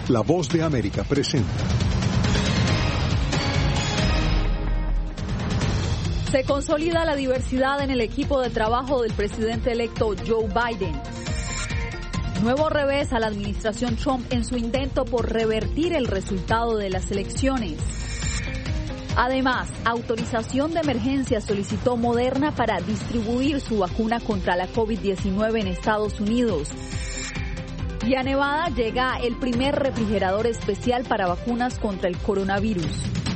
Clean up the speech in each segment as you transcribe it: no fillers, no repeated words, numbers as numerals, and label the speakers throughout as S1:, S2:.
S1: La Voz de América presenta.
S2: Se consolida la diversidad en el equipo de trabajo del presidente electo Joe Biden. Nuevo revés a la administración Trump en su intento por revertir el resultado de las elecciones. Además, autorización de emergencia solicitó Moderna para distribuir su vacuna contra la COVID-19 en Estados Unidos. Y a Nevada llega el primer refrigerador especial para vacunas contra el coronavirus.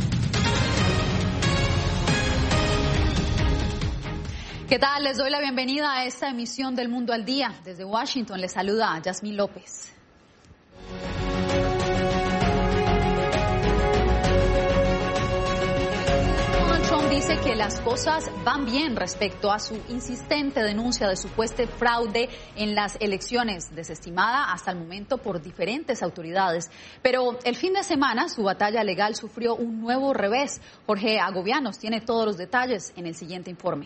S2: ¿Qué tal? Les doy la bienvenida a esta emisión del Mundo al Día. Desde Washington les saluda Yasmín López. Donald Trump dice que las cosas van bien respecto a su insistente denuncia de supuesto fraude en las elecciones, desestimada hasta el momento por diferentes autoridades. Pero el fin de semana su batalla legal sufrió un nuevo revés. Jorge Agobianos tiene todos los detalles en el siguiente informe.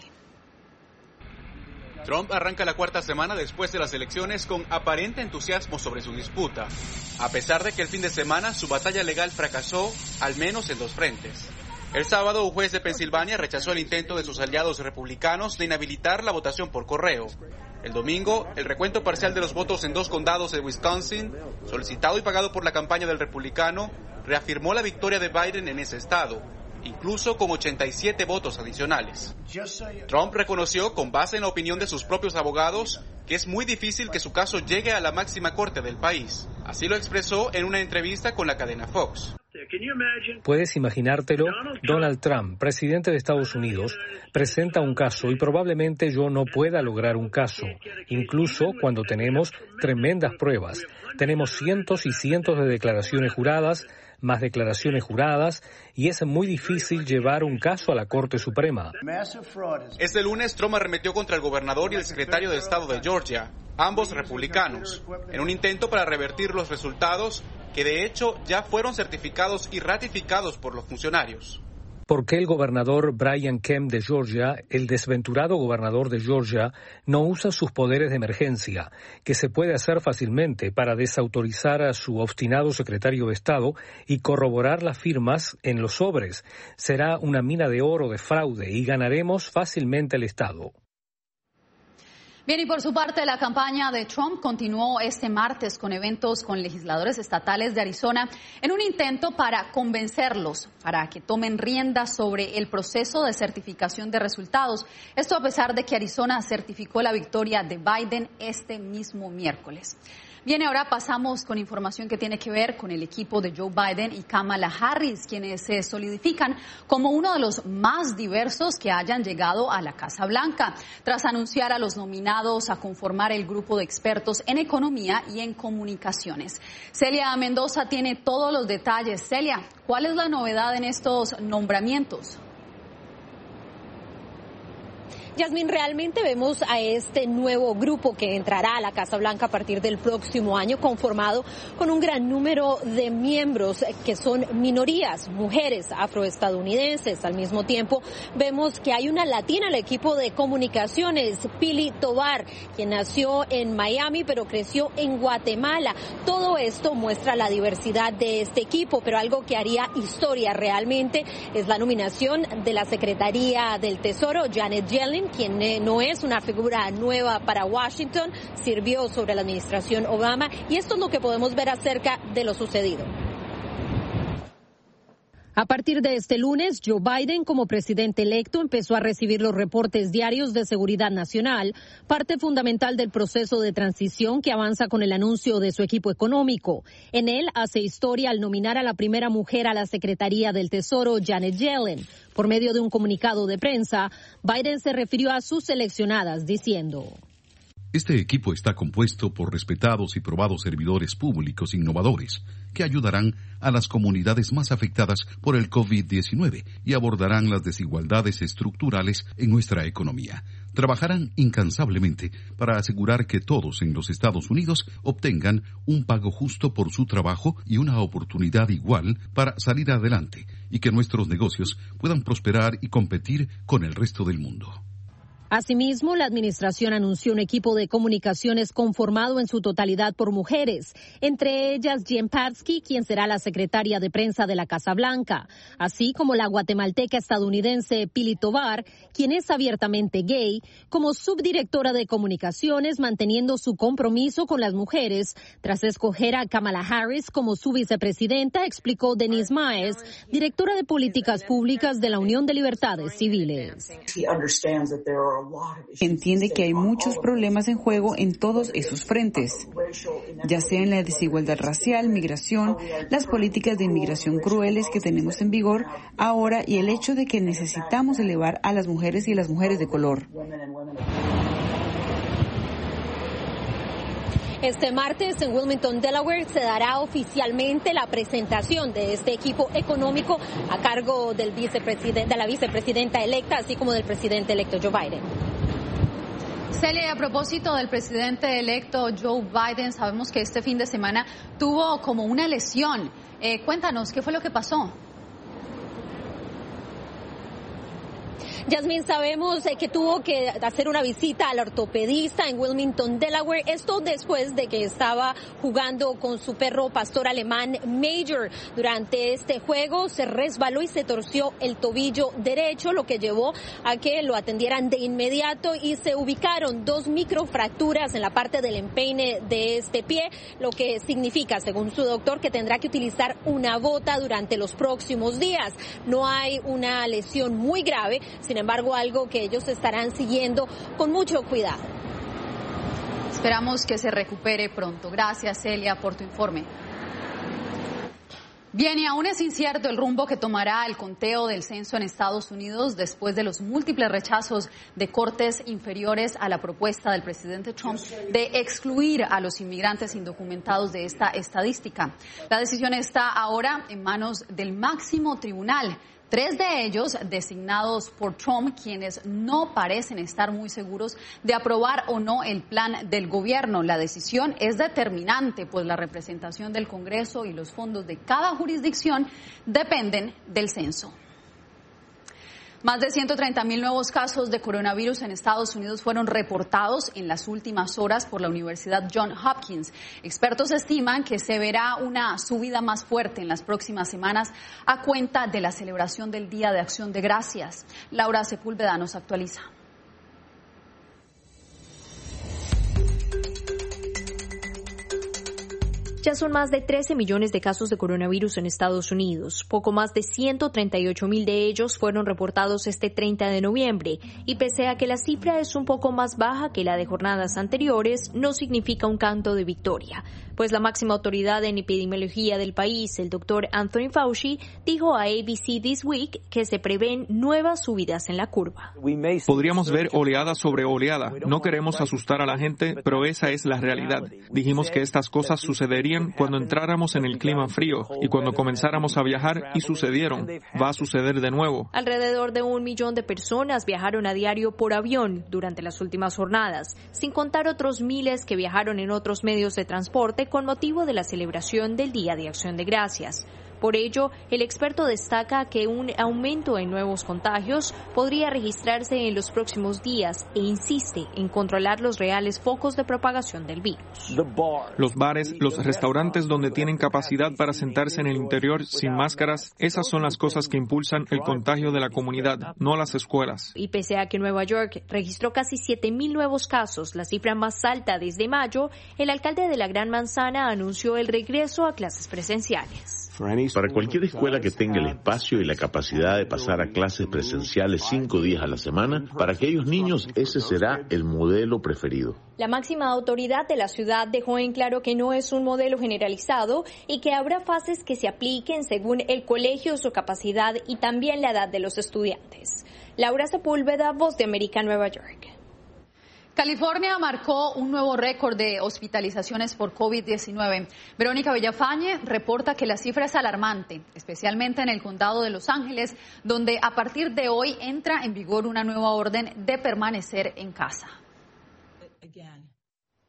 S3: Trump arranca la cuarta semana después de las elecciones con aparente entusiasmo sobre su disputa, a pesar de que el fin de semana su batalla legal fracasó, al menos en dos frentes. El sábado, un juez de Pensilvania rechazó el intento de sus aliados republicanos de inhabilitar la votación por correo. El domingo, el recuento parcial de los votos en dos condados de Wisconsin, solicitado y pagado por la campaña del republicano, reafirmó la victoria de Biden en ese estado, incluso con 87 votos adicionales. Trump reconoció, con base en la opinión de sus propios abogados, que es muy difícil que su caso llegue a la máxima corte del país. Así lo expresó en una entrevista con la cadena Fox.
S4: ¿Puedes imaginártelo? Donald Trump, presidente de Estados Unidos, presenta un caso y probablemente yo no pueda lograr un caso, incluso cuando tenemos tremendas pruebas. Tenemos cientos y cientos de declaraciones juradas, más declaraciones juradas, y es muy difícil llevar un caso a la Corte Suprema.
S3: Este lunes, Trump arremetió contra el gobernador y el secretario de Estado de Georgia, ambos republicanos, en un intento para revertir los resultados que de hecho ya fueron certificados y ratificados por los funcionarios.
S4: ¿Por qué el gobernador Brian Kemp de Georgia, el desventurado gobernador de Georgia, no usa sus poderes de emergencia, que se puede hacer fácilmente para desautorizar a su obstinado secretario de Estado y corroborar las firmas en los sobres? Será una mina de oro de fraude y ganaremos fácilmente el Estado.
S2: Bien, y por su parte, la campaña de Trump continuó este martes con eventos con legisladores estatales de Arizona en un intento para convencerlos para que tomen riendas sobre el proceso de certificación de resultados. Esto a pesar de que Arizona certificó la victoria de Biden este mismo miércoles. Bien, ahora pasamos con información que tiene que ver con el equipo de Joe Biden y Kamala Harris, quienes se solidifican como uno de los más diversos que hayan llegado a la Casa Blanca, tras anunciar a los nominados a conformar el grupo de expertos en economía y en comunicaciones. Celia Mendoza tiene todos los detalles. Celia, ¿cuál es la novedad en estos nombramientos?
S5: Yasmín, realmente vemos a este nuevo grupo que entrará a la Casa Blanca a partir del próximo año, conformado con un gran número de miembros que son minorías, mujeres afroestadounidenses. Al mismo tiempo, vemos que hay una latina al equipo de comunicaciones, Pili Tobar, quien nació en Miami pero creció en Guatemala. Todo esto muestra la diversidad de este equipo, pero algo que haría historia realmente es la nominación de la Secretaría del Tesoro, Janet Yellen, quien no es una figura nueva para Washington, sirvió sobre la administración Obama, y esto es lo que podemos ver acerca de lo sucedido. A partir de este lunes, Joe Biden, como presidente electo, empezó a recibir los reportes diarios de seguridad nacional, parte fundamental del proceso de transición que avanza con el anuncio de su equipo económico. En él hace historia al nominar a la primera mujer a la Secretaría del Tesoro, Janet Yellen. Por medio de un comunicado de prensa, Biden se refirió a sus seleccionadas diciendo:
S6: Este equipo está compuesto por respetados y probados servidores públicos innovadores que ayudarán a las comunidades más afectadas por el COVID-19 y abordarán las desigualdades estructurales en nuestra economía. Trabajarán incansablemente para asegurar que todos en los Estados Unidos obtengan un pago justo por su trabajo y una oportunidad igual para salir adelante, y que nuestros negocios puedan prosperar y competir con el resto del mundo.
S5: Asimismo, la administración anunció un equipo de comunicaciones conformado en su totalidad por mujeres, entre ellas Jen Psaki, quien será la secretaria de prensa de la Casa Blanca, así como la guatemalteca estadounidense Pili Tovar, quien es abiertamente gay, como subdirectora de comunicaciones, manteniendo su compromiso con las mujeres. Tras escoger a Kamala Harris como su vicepresidenta, explicó Denise Maes, directora de políticas públicas de la Unión de Libertades Civiles.
S7: Entiende que hay muchos problemas en juego en todos esos frentes, ya sea en la desigualdad racial, migración, las políticas de inmigración crueles que tenemos en vigor ahora y el hecho de que necesitamos elevar a las mujeres y las mujeres de color.
S5: Este martes en Wilmington, Delaware, se dará oficialmente la presentación de este equipo económico a cargo de la vicepresidenta electa, así como del presidente electo Joe Biden.
S2: Celia, a propósito del presidente electo Joe Biden, sabemos que este fin de semana tuvo como una lesión. Cuéntanos, ¿qué fue lo que pasó?
S5: Yasmín, sabemos que tuvo que hacer una visita al ortopedista en Wilmington, Delaware. Esto después de que estaba jugando con su perro pastor alemán Major. Durante este juego se resbaló y se torció el tobillo derecho, lo que llevó a que lo atendieran de inmediato y se ubicaron 2 microfracturas en la parte del empeine de este pie, lo que significa, según su doctor, que tendrá que utilizar una bota durante los próximos días. No hay una lesión muy grave, sin embargo, algo que ellos estarán siguiendo con mucho cuidado.
S2: Esperamos que se recupere pronto. Gracias, Celia, por tu informe. Bien, y aún es incierto el rumbo que tomará el conteo del censo en Estados Unidos después de los múltiples rechazos de cortes inferiores a la propuesta del presidente Trump de excluir a los inmigrantes indocumentados de esta estadística. La decisión está ahora en manos del máximo tribunal. 3 de ellos designados por Trump, quienes no parecen estar muy seguros de aprobar o no el plan del gobierno. La decisión es determinante, pues la representación del Congreso y los fondos de cada jurisdicción dependen del censo. Más de 130,000 nuevos casos de coronavirus en Estados Unidos fueron reportados en las últimas horas por la Universidad Johns Hopkins. Expertos estiman que se verá una subida más fuerte en las próximas semanas a cuenta de la celebración del Día de Acción de Gracias. Laura Sepúlveda nos actualiza.
S8: Ya son más de 13 millones de casos de coronavirus en Estados Unidos. Poco más de 138,000 de ellos fueron reportados este 30 de noviembre. Y pese a que la cifra es un poco más baja que la de jornadas anteriores, no significa un canto de victoria. Pues la máxima autoridad en epidemiología del país, el doctor Anthony Fauci, dijo a ABC This Week que se prevén nuevas subidas en la curva.
S9: Podríamos ver oleada sobre oleada. No queremos asustar a la gente, pero esa es la realidad. Dijimos que estas cosas sucederían cuando entráramos en el clima frío y cuando comenzáramos a viajar y sucedieron. Va a suceder de nuevo.
S8: Alrededor de 1 millón de personas viajaron a diario por avión durante las últimas jornadas, sin contar otros miles que viajaron en otros medios de transporte con motivo de la celebración del Día de Acción de Gracias. Por ello, el experto destaca que un aumento en nuevos contagios podría registrarse en los próximos días e insiste en controlar los reales focos de propagación del virus.
S9: Los bares, los restaurantes donde tienen capacidad para sentarse en el interior sin máscaras, esas son las cosas que impulsan el contagio de la comunidad, no las escuelas.
S8: Y pese a que Nueva York registró casi 7,000 nuevos casos, la cifra más alta desde mayo, el alcalde de la Gran Manzana anunció el regreso a clases presenciales.
S10: Para cualquier escuela que tenga el espacio y la capacidad de pasar a clases presenciales 5 días a la semana, para aquellos niños ese será el modelo preferido.
S8: La máxima autoridad de la ciudad dejó en claro que no es un modelo generalizado y que habrá fases que se apliquen según el colegio, su capacidad y también la edad de los estudiantes. Laura Sepúlveda, Voz de América, Nueva York.
S2: California marcó un nuevo récord de hospitalizaciones por COVID-19. Verónica Villafañe reporta que la cifra es alarmante, especialmente en el condado de Los Ángeles, donde a partir de hoy entra en vigor una nueva orden de permanecer en casa.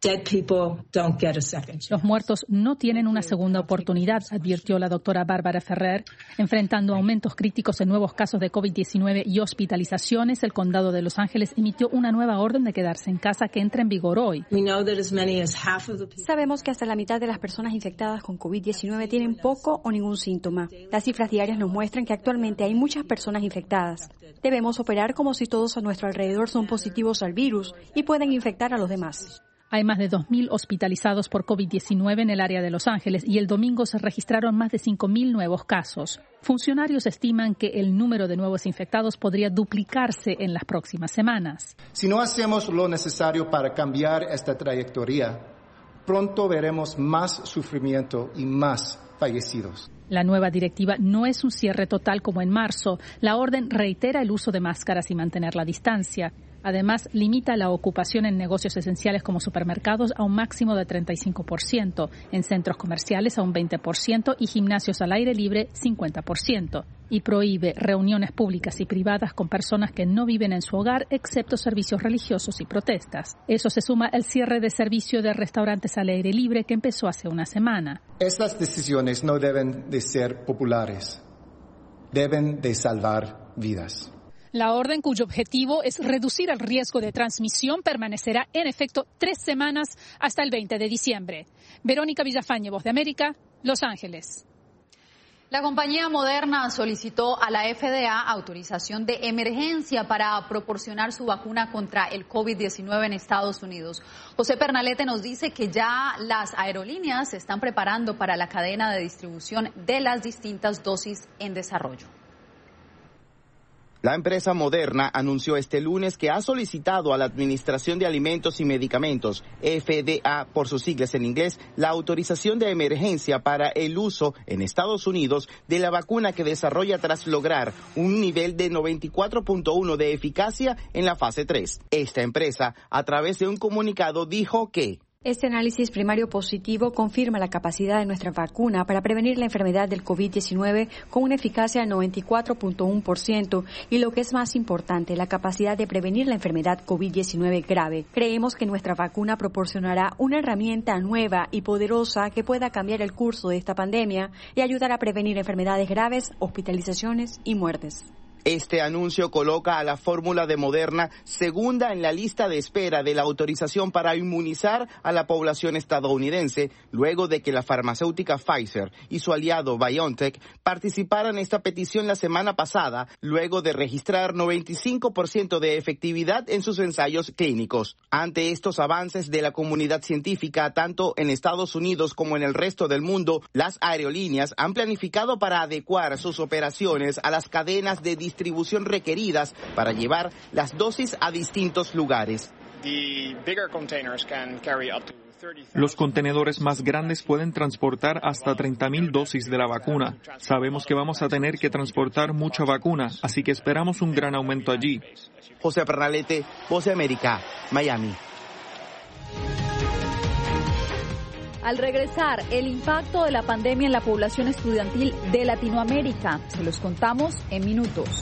S11: Los muertos no tienen una segunda oportunidad, advirtió la doctora Bárbara Ferrer. Enfrentando aumentos críticos en nuevos casos de COVID-19 y hospitalizaciones, el condado de Los Ángeles emitió una nueva orden de quedarse en casa que entra en vigor hoy.
S12: Sabemos que hasta la mitad de las personas infectadas con COVID-19 tienen poco o ningún síntoma. Las cifras diarias nos muestran que actualmente hay muchas personas infectadas. Debemos operar como si todos a nuestro alrededor son positivos al virus y pueden infectar a los demás.
S11: Hay más de 2.000 hospitalizados por COVID-19 en el área de Los Ángeles y el domingo se registraron más de 5.000 nuevos casos. Funcionarios estiman que el número de nuevos infectados podría duplicarse en las próximas semanas.
S13: Si no hacemos lo necesario para cambiar esta trayectoria, pronto veremos más sufrimiento y más fallecidos.
S11: La nueva directiva no es un cierre total como en marzo. La orden reitera el uso de máscaras y mantener la distancia. Además, limita la ocupación en negocios esenciales como supermercados a un máximo de 35%, en centros comerciales a un 20% y gimnasios al aire libre 50%. Y prohíbe reuniones públicas y privadas con personas que no viven en su hogar, excepto servicios religiosos y protestas. Eso se suma al cierre de servicio de restaurantes al aire libre que empezó hace una semana.
S13: Estas decisiones no deben de ser populares. Deben de salvar vidas.
S11: La orden, cuyo objetivo es reducir el riesgo de transmisión, permanecerá en efecto 3 semanas hasta el 20 de diciembre. Verónica Villafañe, Voz de América, Los Ángeles.
S2: La compañía Moderna solicitó a la FDA autorización de emergencia para proporcionar su vacuna contra el COVID-19 en Estados Unidos. José Pernalete nos dice que ya las aerolíneas se están preparando para la cadena de distribución de las distintas dosis en desarrollo.
S14: La empresa Moderna anunció este lunes que ha solicitado a la Administración de Alimentos y Medicamentos, FDA por sus siglas en inglés, la autorización de emergencia para el uso en Estados Unidos de la vacuna que desarrolla tras lograr un nivel de 94.1 de eficacia en la fase 3. Esta empresa, a través de un comunicado, dijo que
S12: este análisis primario positivo confirma la capacidad de nuestra vacuna para prevenir la enfermedad del COVID-19 con una eficacia de 94.1% y lo que es más importante, la capacidad de prevenir la enfermedad COVID-19 grave. Creemos que nuestra vacuna proporcionará una herramienta nueva y poderosa que pueda cambiar el curso de esta pandemia y ayudar a prevenir enfermedades graves, hospitalizaciones y muertes.
S14: Este anuncio coloca a la fórmula de Moderna segunda en la lista de espera de la autorización para inmunizar a la población estadounidense, luego de que la farmacéutica Pfizer y su aliado BioNTech participaran en esta petición la semana pasada, luego de registrar 95% de efectividad en sus ensayos clínicos. Ante estos avances de la comunidad científica, tanto en Estados Unidos como en el resto del mundo, las aerolíneas han planificado para adecuar sus operaciones a las cadenas de distribución requeridas para llevar las dosis a distintos lugares.
S9: Los contenedores más grandes pueden transportar hasta 30,000 dosis de la vacuna. Sabemos que vamos a tener que transportar mucha vacuna, así que esperamos un gran aumento allí.
S14: José Pernalete, Voz de América, Miami.
S2: Al regresar, el impacto de la pandemia en la población estudiantil de Latinoamérica. Se los contamos en minutos.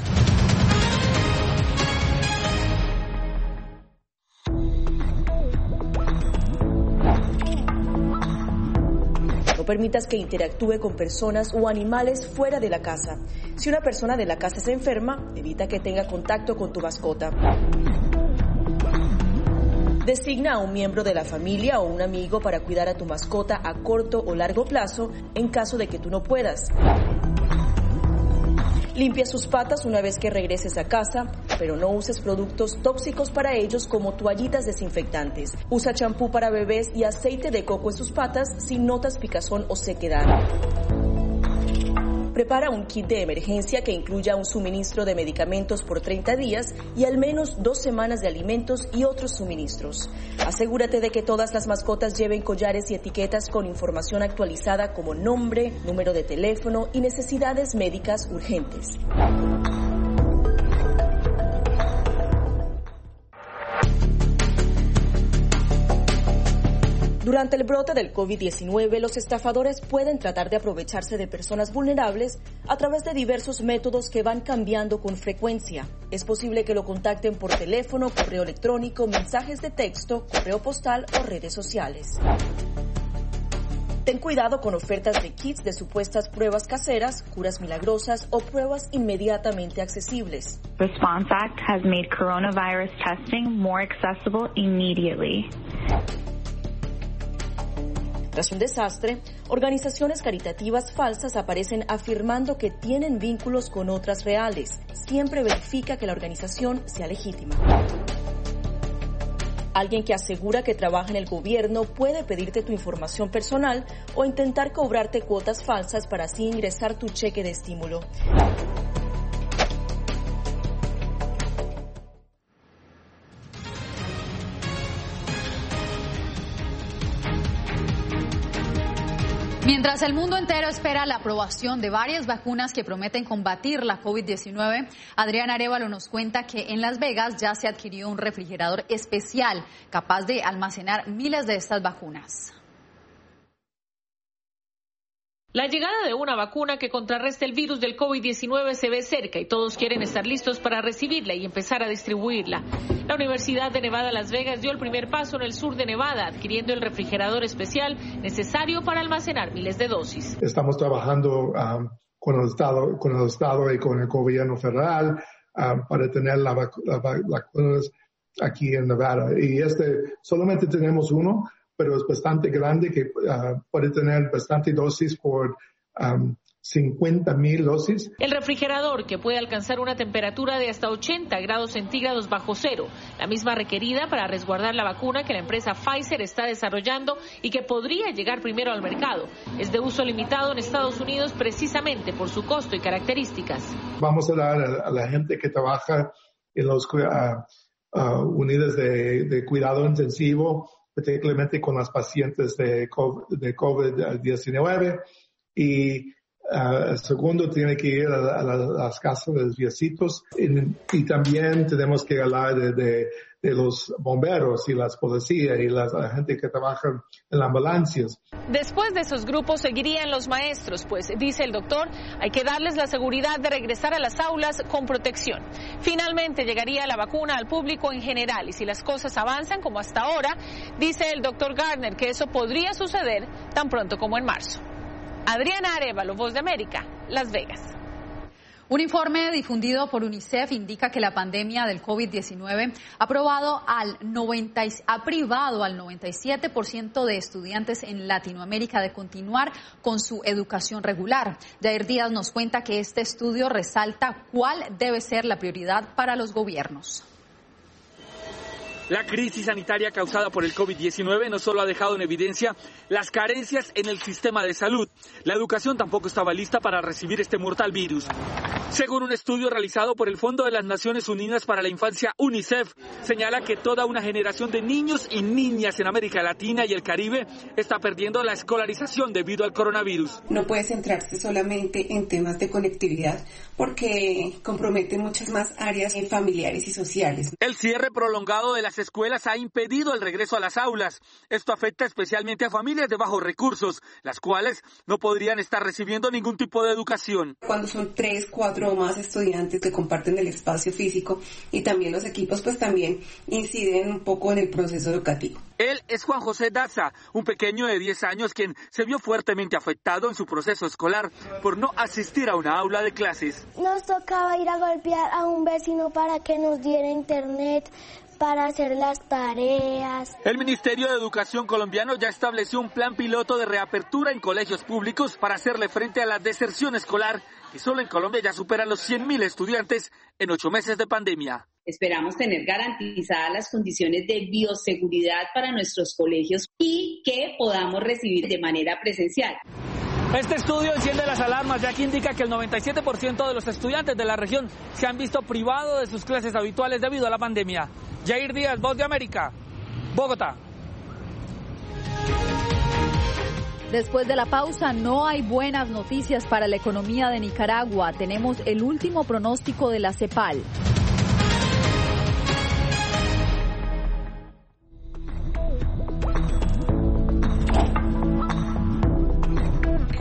S15: No permitas que interactúe con personas o animales fuera de la casa. Si una persona de la casa se enferma, evita que tenga contacto con tu mascota. Designa a un miembro de la familia o un amigo para cuidar a tu mascota a corto o largo plazo en caso de que tú no puedas. Limpia sus patas una vez que regreses a casa, pero no uses productos tóxicos para ellos como toallitas desinfectantes. Usa champú para bebés y aceite de coco en sus patas si notas picazón o sequedad. Prepara un kit de emergencia que incluya un suministro de medicamentos por 30 días y al menos 2 semanas de alimentos y otros suministros. Asegúrate de que todas las mascotas lleven collares y etiquetas con información actualizada como nombre, número de teléfono y necesidades médicas urgentes. Durante el brote del COVID-19, los estafadores pueden tratar de aprovecharse de personas vulnerables a través de diversos métodos que van cambiando con frecuencia. Es posible que lo contacten por teléfono, correo electrónico, mensajes de texto, correo postal o redes sociales. Ten cuidado con ofertas de kits de supuestas pruebas caseras, curas milagrosas o pruebas inmediatamente accesibles.
S16: Response Act has made coronavirus testing more accessible immediately.
S15: Tras un desastre, organizaciones caritativas falsas aparecen afirmando que tienen vínculos con otras reales. Siempre verifica que la organización sea legítima. Alguien que asegura que trabaja en el gobierno puede pedirte tu información personal o intentar cobrarte cuotas falsas para así ingresar tu cheque de estímulo.
S2: Mientras el mundo entero espera la aprobación de varias vacunas que prometen combatir la COVID-19, Adriana Arévalo nos cuenta que en Las Vegas ya se adquirió un refrigerador especial capaz de almacenar miles de estas vacunas.
S17: La llegada de una vacuna que contrarreste el virus del COVID-19 se ve cerca y todos quieren estar listos para recibirla y empezar a distribuirla. La Universidad de Nevada, Las Vegas, dio el primer paso en el sur de Nevada, adquiriendo el refrigerador especial necesario para almacenar miles de dosis.
S18: Estamos trabajando con el Estado y con el gobierno federal para tener las vacunas aquí en Nevada. Y solamente tenemos uno, pero es bastante grande que puede tener bastante dosis por 50,000 dosis.
S17: El refrigerador, que puede alcanzar una temperatura de hasta 80 grados centígrados bajo cero, la misma requerida para resguardar la vacuna que la empresa Pfizer está desarrollando y que podría llegar primero al mercado. Es de uso limitado en Estados Unidos precisamente por su costo y características.
S18: Vamos a dar a la gente que trabaja en los unidades de cuidado intensivo, particularmente con las pacientes de COVID-19. Y segundo, tiene que ir a las casas de los viejitos. Y también tenemos que hablar de los bomberos y las policías y la gente que trabaja en las ambulancias.
S17: Después de esos grupos seguirían los maestros, pues, dice el doctor, hay que darles la seguridad de regresar a las aulas con protección. Finalmente llegaría la vacuna al público en general y si las cosas avanzan como hasta ahora, dice el doctor Gardner que eso podría suceder tan pronto como en marzo. Adriana Arévalo, Voz de América, Las Vegas.
S2: Un informe difundido por UNICEF indica que la pandemia del COVID-19 ha privado al 97% de estudiantes en Latinoamérica de continuar con su educación regular. Jair Díaz nos cuenta que este estudio resalta cuál debe ser la prioridad para los gobiernos.
S19: La crisis sanitaria causada por el COVID-19 no solo ha dejado en evidencia las carencias en el sistema de salud, la educación tampoco estaba lista para recibir este mortal virus. Según un estudio realizado por el Fondo de las Naciones Unidas para la Infancia, UNICEF, señala que toda una generación de niños y niñas en América Latina y el Caribe está perdiendo la escolarización debido al coronavirus.
S20: No puede centrarse solamente en temas de conectividad porque compromete muchas más áreas familiares y sociales.
S19: El cierre prolongado de las escuelas ha impedido el regreso a las aulas. Esto afecta especialmente a familias de bajos recursos, las cuales no podrían estar recibiendo ningún tipo de educación.
S20: Cuando son 3, 4 o más estudiantes que comparten el espacio físico y también los equipos, pues también inciden un poco en el proceso educativo.
S19: Él es Juan José Daza, un pequeño de 10 años quien se vio fuertemente afectado en su proceso escolar por no asistir a una aula de clases.
S21: Nos tocaba ir a golpear a un vecino para que nos diera internet para hacer las tareas.
S19: El Ministerio de Educación colombiano ya estableció un plan piloto de reapertura en colegios públicos para hacerle frente a la deserción escolar, que solo en Colombia ya superan los 100.000 estudiantes en 8 meses de pandemia.
S22: Esperamos tener garantizadas las condiciones de bioseguridad para nuestros colegios y que podamos recibir de manera presencial.
S19: Este estudio enciende las alarmas, ya que indica que el 97% de los estudiantes de la región se han visto privados de sus clases habituales debido a la pandemia. Jair Díaz, Voz de América, Bogotá.
S2: Después de la pausa, no hay buenas noticias para la economía de Nicaragua. Tenemos el último pronóstico de la CEPAL.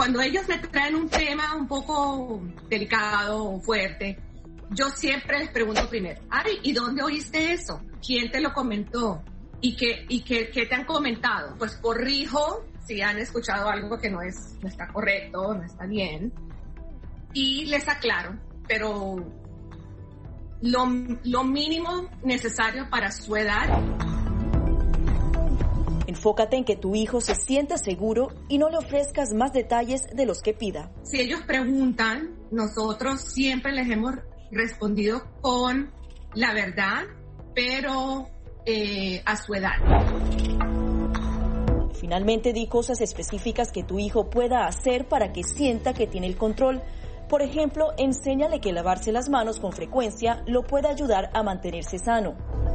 S1: cuando ellos me traen un tema un poco delicado o fuerte, yo siempre les pregunto primero, Ari, ¿y dónde oíste eso? ¿Quién te lo comentó? ¿Y qué te han comentado? Pues corrijo si han escuchado algo que no está correcto, no está bien, y les aclaro, pero lo mínimo necesario para su edad.
S15: Enfócate en que tu hijo se sienta seguro y no le ofrezcas más detalles de los que pida.
S1: Si ellos preguntan, nosotros siempre les hemos respondido con la verdad, pero a su edad.
S15: Finalmente, di cosas específicas que tu hijo pueda hacer para que sienta que tiene el control. Por ejemplo, enséñale que lavarse las manos con frecuencia lo puede ayudar a mantenerse sano.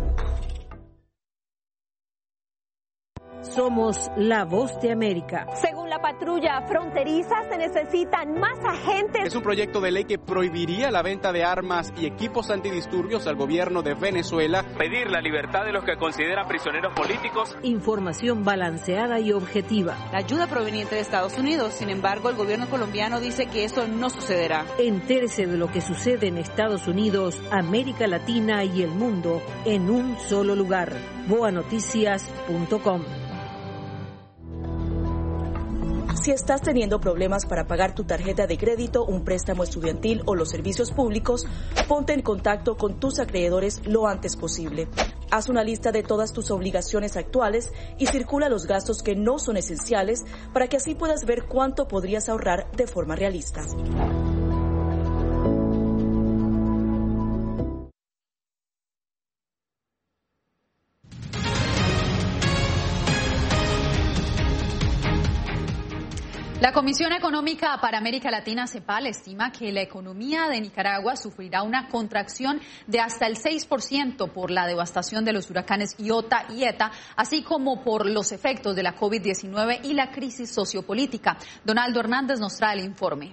S3: Somos la voz de América.
S5: Según la patrulla fronteriza, se necesitan más agentes.
S23: Es un proyecto de ley que prohibiría la venta de armas y equipos antidisturbios al gobierno de Venezuela.
S24: Pedir la libertad de los que consideran prisioneros políticos.
S3: Información balanceada y objetiva.
S25: La ayuda proveniente de Estados Unidos, sin embargo, el gobierno colombiano dice que eso no sucederá.
S3: Entérese de lo que sucede en Estados Unidos, América Latina y el mundo en un solo lugar. boanoticias.com.
S15: Si estás teniendo problemas para pagar tu tarjeta de crédito, un préstamo estudiantil o los servicios públicos, ponte en contacto con tus acreedores lo antes posible. Haz una lista de todas tus obligaciones actuales y circula los gastos que no son esenciales para que así puedas ver cuánto podrías ahorrar de forma realista.
S2: La Comisión Económica para América Latina, CEPAL, estima que la economía de Nicaragua sufrirá una contracción de hasta el 6% por la devastación de los huracanes Iota y Eta, así como por los efectos de la COVID-19 y la crisis sociopolítica. Donaldo Hernández nos trae el informe.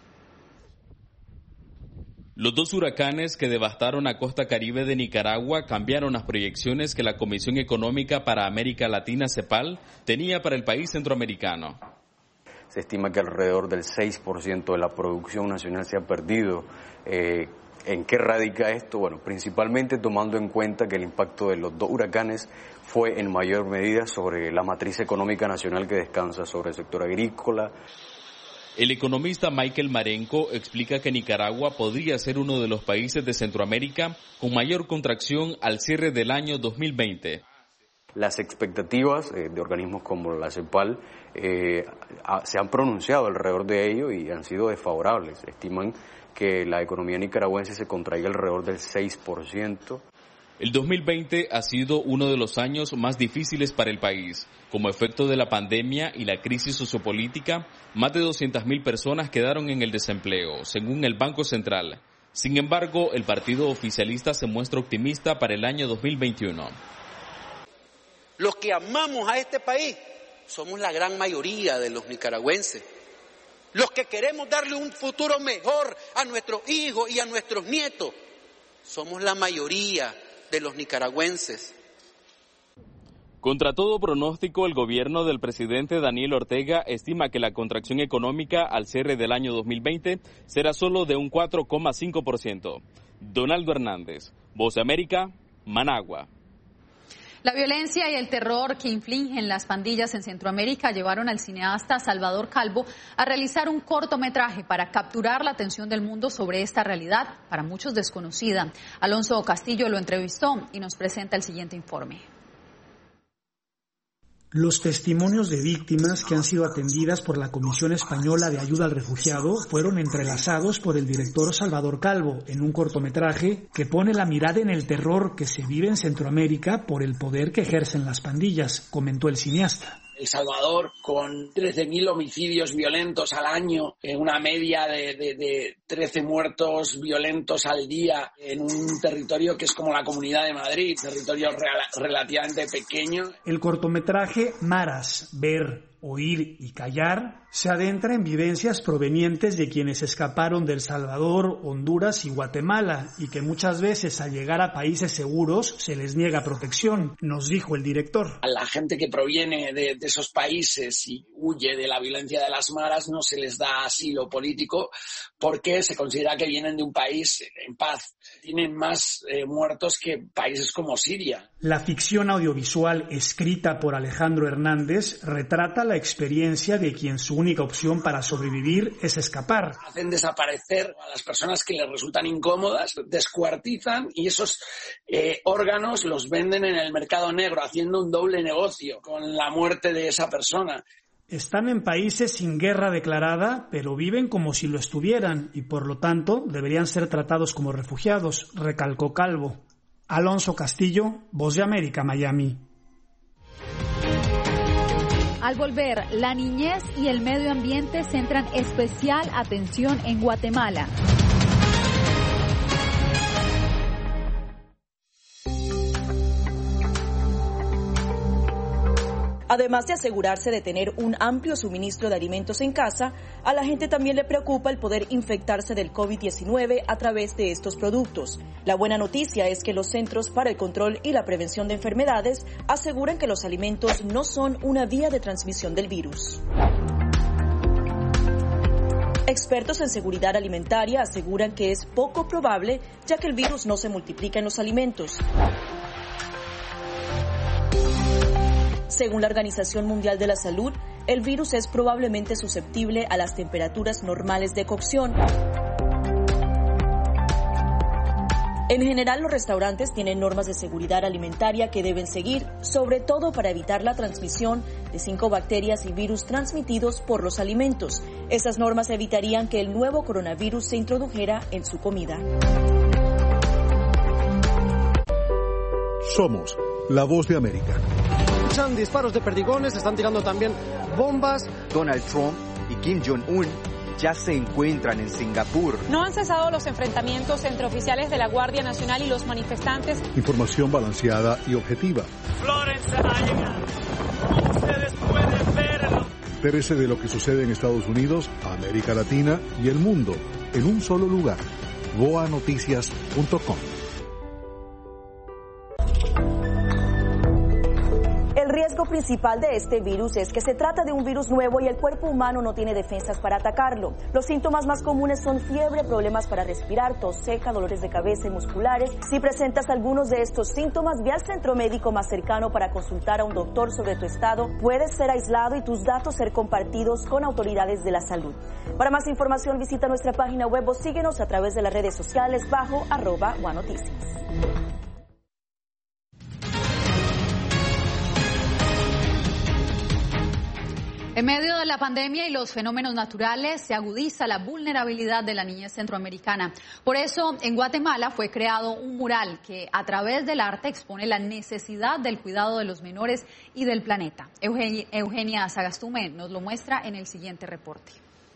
S26: Los dos huracanes que devastaron la costa caribe de Nicaragua cambiaron las proyecciones que la Comisión Económica para América Latina, CEPAL, tenía para el país centroamericano.
S27: Se estima que alrededor del 6% de la producción nacional se ha perdido. ¿En qué radica esto? Bueno, principalmente tomando en cuenta que el impacto de los dos huracanes fue en mayor medida sobre la matriz económica nacional que descansa sobre el sector agrícola.
S26: El economista Michael Marenco explica que Nicaragua podría ser uno de los países de Centroamérica con mayor contracción al cierre del año 2020.
S27: Las expectativas de organismos como la CEPAL se han pronunciado alrededor de ello y han sido desfavorables. Estiman que la economía nicaragüense se contraiga alrededor del 6%.
S26: El 2020 ha sido uno de los años más difíciles para el país. Como efecto de la pandemia y la crisis sociopolítica, más de 200.000 personas quedaron en el desempleo, según el Banco Central. Sin embargo, el partido oficialista se muestra optimista para el año 2021.
S28: Los que amamos a este país somos la gran mayoría de los nicaragüenses. Los que queremos darle un futuro mejor a nuestros hijos y a nuestros nietos somos la mayoría de los nicaragüenses.
S26: Contra todo pronóstico, el gobierno del presidente Daniel Ortega estima que la contracción económica al cierre del año 2020 será solo de un 4,5%. Donaldo Hernández, Voz de América, Managua.
S2: La violencia y el terror que infligen las pandillas en Centroamérica llevaron al cineasta Salvador Calvo a realizar un cortometraje para capturar la atención del mundo sobre esta realidad, para muchos desconocida. Alonso Castillo lo entrevistó y nos presenta el siguiente informe.
S29: Los testimonios de víctimas que han sido atendidas por la Comisión Española de Ayuda al Refugiado fueron entrelazados por el director Salvador Calvo en un cortometraje que pone la mirada en el terror que se vive en Centroamérica por el poder que ejercen las pandillas, comentó el cineasta.
S30: El Salvador, con 13.000 homicidios violentos al año, una media de 13 muertos violentos al día en un territorio que es como la Comunidad de Madrid, territorio relativamente pequeño.
S29: El cortometraje Maras, ver, Oír y callar, se adentra en vivencias provenientes de quienes escaparon de El Salvador, Honduras y Guatemala y que muchas veces al llegar a países seguros se les niega protección, nos dijo el director.
S30: A la gente que proviene de esos países y huye de la violencia de las maras no se les da asilo político porque se considera que vienen de un país en paz. Tienen más muertos que países como Siria.
S29: La ficción audiovisual escrita por Alejandro Hernández retrata la experiencia de quien su única opción para sobrevivir es escapar.
S30: Hacen desaparecer a las personas que les resultan incómodas, descuartizan y esos órganos los venden en el mercado negro, haciendo un doble negocio con la muerte de esa persona.
S29: Están en países sin guerra declarada, pero viven como si lo estuvieran y por lo tanto deberían ser tratados como refugiados, recalcó Calvo. Alonso Castillo, Voz de América, Miami.
S2: Al volver, la niñez y el medio ambiente centran especial atención en Guatemala.
S15: Además de asegurarse de tener un amplio suministro de alimentos en casa, a la gente también le preocupa el poder infectarse del COVID-19 a través de estos productos. La buena noticia es que los Centros para el Control y la Prevención de Enfermedades aseguran que los alimentos no son una vía de transmisión del virus. Expertos en seguridad alimentaria aseguran que es poco probable, ya que el virus no se multiplica en los alimentos. Según la Organización Mundial de la Salud, el virus es probablemente susceptible a las temperaturas normales de cocción. En general, los restaurantes tienen normas de seguridad alimentaria que deben seguir, sobre todo para evitar la transmisión de 5 bacterias y virus transmitidos por los alimentos. Esas normas evitarían que el nuevo coronavirus se introdujera en su comida.
S4: Somos la Voz de América.
S6: Escuchan disparos de perdigones, están tirando también bombas.
S7: Donald Trump y Kim Jong-un ya se encuentran en Singapur.
S17: No han cesado los enfrentamientos entre oficiales de la Guardia Nacional y los manifestantes.
S4: Información balanceada y objetiva.
S8: Florence ha llegado. Como ustedes pueden verlo.
S4: Entérese de lo que sucede en Estados Unidos, América Latina y el mundo en un solo lugar. voanoticias.com.
S15: El riesgo principal de este virus es que se trata de un virus nuevo y el cuerpo humano no tiene defensas para atacarlo. Los síntomas más comunes son fiebre, problemas para respirar, tos seca, dolores de cabeza y musculares. Si presentas algunos de estos síntomas, ve al centro médico más cercano para consultar a un doctor sobre tu estado. Puedes ser aislado y tus datos ser compartidos con autoridades de la salud. Para más información, visita nuestra página web o síguenos a través de las redes sociales bajo @OneNoticias.
S2: En medio de la pandemia y los fenómenos naturales se agudiza la vulnerabilidad de la niñez centroamericana. Por eso, en Guatemala fue creado un mural que a través del arte expone la necesidad del cuidado de los menores y del planeta. Eugenia Sagastume nos lo muestra en el siguiente reporte.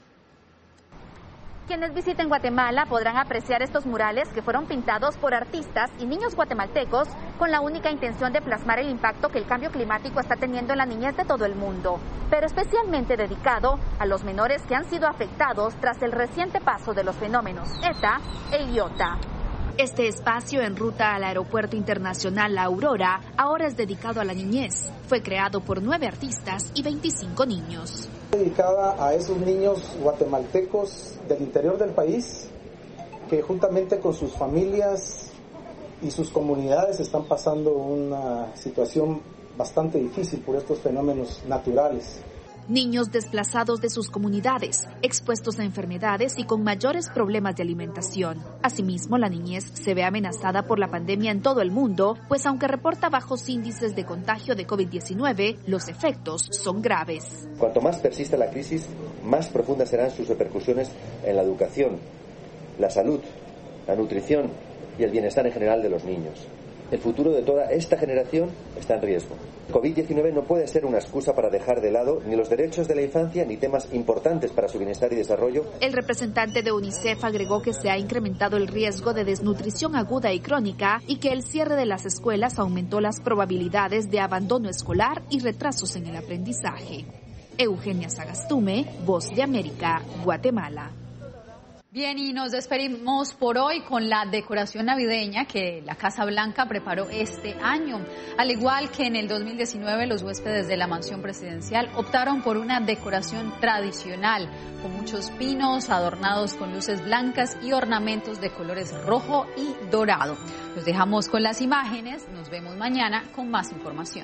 S9: Quienes visiten Guatemala podrán apreciar estos murales que fueron pintados por artistas y niños guatemaltecos con la única intención de plasmar el impacto que el cambio climático está teniendo en la niñez de todo el mundo, pero especialmente dedicado a los menores que han sido afectados tras el reciente paso de los fenómenos ETA e IOTA. Este espacio en ruta al Aeropuerto Internacional La Aurora ahora es dedicado a la niñez. Fue creado por 9 artistas y 25 niños.
S10: Dedicada a esos niños guatemaltecos del interior del país que juntamente con sus familias y sus comunidades están pasando una situación bastante difícil por estos fenómenos naturales.
S9: Niños desplazados de sus comunidades, expuestos a enfermedades y con mayores problemas de alimentación. Asimismo, la niñez se ve amenazada por la pandemia en todo el mundo, pues aunque reporta bajos índices de contagio de COVID-19, los efectos son graves.
S11: Cuanto más persista la crisis, más profundas serán sus repercusiones en la educación, la salud, la nutrición y el bienestar en general de los niños. El futuro de toda esta generación está en riesgo. COVID-19 no puede ser una excusa para dejar de lado ni los derechos de la infancia ni temas importantes para su bienestar y desarrollo.
S9: El representante de UNICEF agregó que se ha incrementado el riesgo de desnutrición aguda y crónica y que el cierre de las escuelas aumentó las probabilidades de abandono escolar y retrasos en el aprendizaje. Eugenia Sagastume, Voz de América, Guatemala.
S2: Bien, y nos despedimos por hoy con la decoración navideña que la Casa Blanca preparó este año. Al igual que en el 2019, los huéspedes de la mansión presidencial optaron por una decoración tradicional, con muchos pinos adornados con luces blancas y ornamentos de colores rojo y dorado. Los dejamos con las imágenes, nos vemos mañana con más información.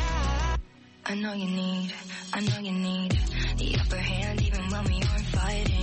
S1: I know you need the upper hand even when we aren't fighting.